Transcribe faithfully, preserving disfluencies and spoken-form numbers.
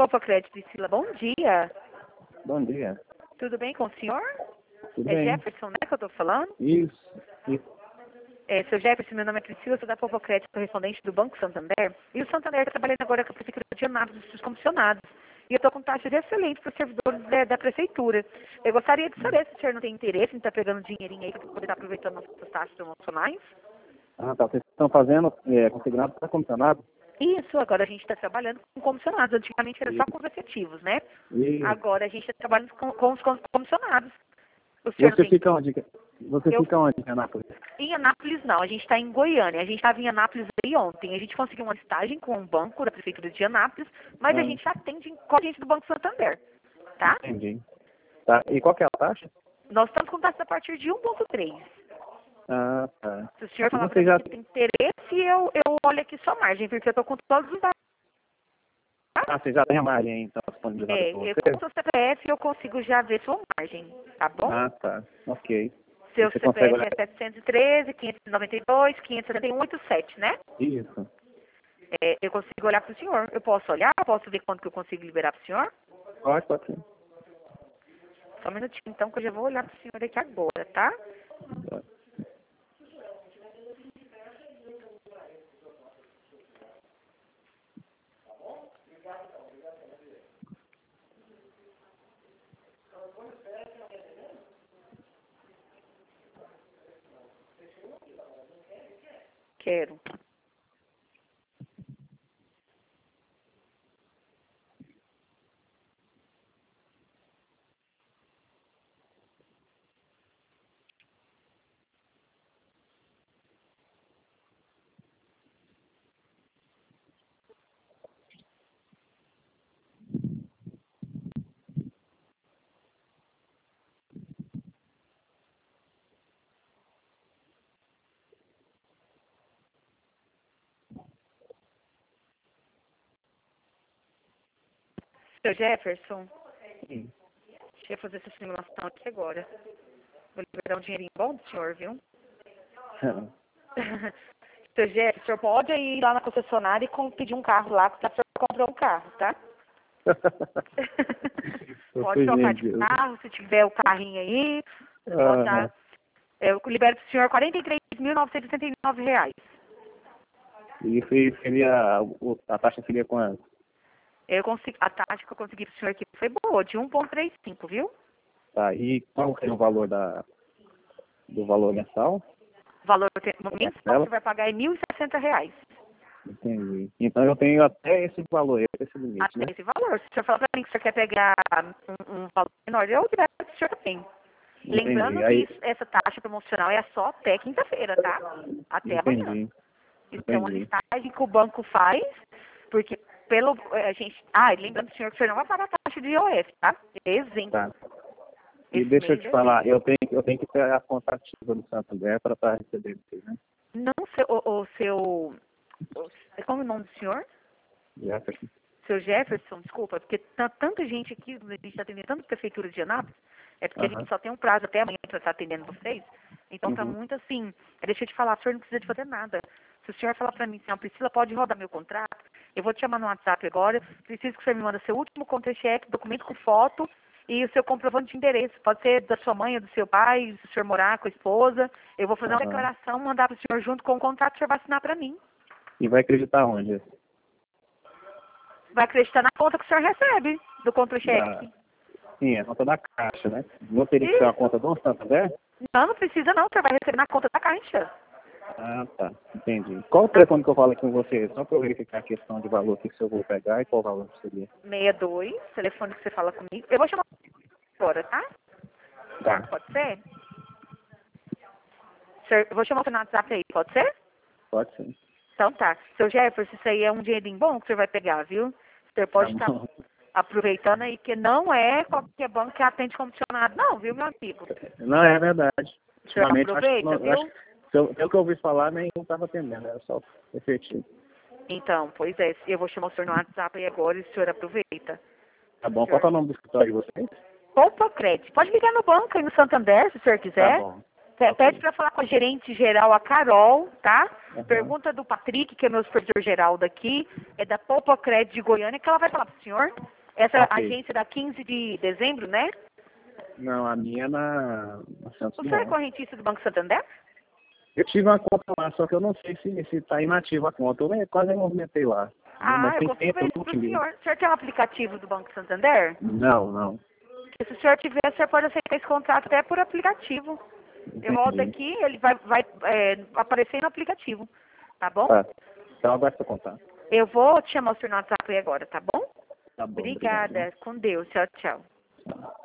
Poupa Crédito, Priscila, bom dia. Bom dia. Tudo bem com o senhor? Tudo É bem? Jefferson, né, que eu tô falando? Isso. Isso. É, seu Jefferson, meu nome é Priscila, sou da Poupa Crédito, correspondente do Banco Santander. E o Santander está trabalhando agora com a Prefeitura de Anápolis dos comissionados. E eu estou com taxas excelentes para os servidores da, da Prefeitura. Eu gostaria de saber se o senhor não tem interesse em estar pegando dinheirinho aí para poder estar aproveitando nossas taxas promocionais. Ah, tá. Vocês estão fazendo é, consignado para comissionado? Isso, agora a gente está trabalhando com comissionados. Antigamente era só com os efetivos, né? Isso. Agora a gente está trabalhando com, com os comissionados. O senhor não Você tem... fica onde? Você Eu- fica onde, em Anápolis? Em Anápolis não, a gente está em Goiânia. A gente estava em Anápolis aí ontem. A gente conseguiu uma listagem com um banco da Prefeitura de Anápolis, mas a Ah, gente atende com a gente do Banco Santander, tá? entendi. Tá. E qual que é a taxa? Nós estamos com taxa a partir de um ponto três. Ah, tá. Se o senhor E falar para você mim já... que tem interesse, eu, eu olho aqui sua margem, porque eu estou com todos os dados. Ah, você já tem a margem aí, então, disponibilizada É, para eu, você? com o seu C P F eu consigo já ver sua margem, tá bom? Ah, tá. Ok. Seu Você consegue C P F olhar? é setecentos e treze, quinhentos e noventa e dois, quinhentos e setenta e um, oitenta e sete, né? Isso. É, eu consigo olhar para o senhor. Eu posso olhar? Posso ver quanto que eu consigo liberar para o senhor? Pode, pode sim. Só um minutinho, então, que eu já vou olhar para o senhor aqui agora, tá? Pode. Quero. Seu Jefferson, Sim. deixa eu fazer essa simulação aqui agora. Vou liberar um dinheirinho bom do senhor, viu? Seu Jefferson, o senhor pode ir lá na concessionária e com- pedir um carro lá, que o senhor comprou um carro, tá? Eu Pode fui trocar de vendido. carro, se tiver o carrinho aí. Pode Ah, dar. Eu libero para o senhor quarenta e três mil novecentos e setenta e nove reais. e foi- seria, o- a taxa seria quanto? Eu consegui, a taxa que eu consegui para o senhor aqui foi boa, de um ponto trinta e cinco, viu? Tá, e qual é o valor da, do valor mensal? O valor te- mensal que Parcela? você vai pagar é mil e sessenta reais. Entendi. Então eu tenho até esse valor, esse limite, Até né? esse valor. Se o senhor falar para mim que o senhor quer pegar um, um valor menor, eu libero para o senhor também. Lembrando Entendi. que Aí, isso- essa taxa promocional é só até quinta-feira, tá? Até amanhã. entendi. Isso é uma Entendi. listagem que o banco faz, porque pelo eh, a gente. Ah, e lembrando que o senhor que o senhor não vai pagar a taxa de I O F, tá? É isento. Tá. E Esse deixa eu mês te é falar, isento. eu tenho, eu tenho que ter a conta ativa do Santander para estar recebendo isso, né? Não seu, o, o seu. o- como é o nome do senhor? Jefferson. Seu Jefferson, desculpa, porque tá tanta gente aqui, a gente está atendendo tanto prefeitura de Anápolis, é porque a Aham. gente só tem um prazo até amanhã para estar atendendo vocês. Então tá Uhum. muito assim. Deixa eu te falar, o senhor não precisa de fazer nada. Se o senhor falar para mim assim, a Priscila pode rodar meu contrato, eu vou te chamar no WhatsApp agora, preciso que o senhor me manda seu último contra-cheque, documento com foto e o seu comprovante de endereço. Pode ser da sua mãe ou do seu pai, se o senhor morar com a esposa. Eu vou fazer uma Aham. declaração, mandar para o senhor junto com o contrato, o senhor vai assinar para mim. E vai acreditar onde? Vai acreditar na conta que o senhor recebe do contra-cheque. Da... Sim, a conta da Caixa, né? Não teria que ser uma Isso. conta do Santander? Não, não precisa não, você vai receber na conta da caixa. Ah, tá. Entendi. Qual o telefone que eu falo aqui com você? Só para eu verificar a questão de valor que eu vou pegar e qual valor que seria. sessenta e dois, telefone que você fala comigo. Eu vou chamar agora, tá? Tá. Pode ser? Senhor, eu vou chamar você no WhatsApp aí, pode ser? Pode ser. Então tá. Seu Jefferson, isso aí é um dinheirinho bom que você vai pegar, viu? O senhor pode Tá estar bom. aproveitando aí que não é qualquer banco que atende comissionado, não, viu, meu amigo? Não, é verdade. O senhor Ultimamente, acho que, aproveita, não, acho viu? que pelo, pelo que eu ouvi falar, nenhum estava atendendo, era só efetivo. Então, pois é, eu vou chamar o senhor no WhatsApp aí agora e o senhor aproveita. Tá bom. Qual que é o nome do escritório de vocês? Poupa Crédito. Pode ligar no banco aí no Santander, se o senhor Tá quiser. bom. Pe- Pede para falar com a gerente geral, a Carol, tá? Uhum. Pergunta do Patrick, que é meu supervisor geral daqui, é da Poupa Crédito de Goiânia, que ela vai falar pro senhor. Essa Ok. agência é da quinze de dezembro, né? Não, a minha é na, na Santos O senhor é Dumont. correntista do Banco Santander? Eu tive uma conta lá, só que eu não sei se se está inativa a conta. Eu nem- quase movimentei lá. Ah, Mas eu tem consigo tempo, ver eu isso não pro utilizei. senhor. O senhor tem um aplicativo do Banco Santander? Não, não. Porque se o senhor tiver, o senhor pode aceitar esse contrato até por aplicativo. Eu rodo Entendi. aqui, ele vai, vai é, aparecer no aplicativo, tá bom? Tá. Então agora seu contato. Eu vou te chamar o senhor no WhatsApp aí agora, tá bom? Tá bom, obrigado. Obrigada. Com Deus. Tchau, tchau. Tchau.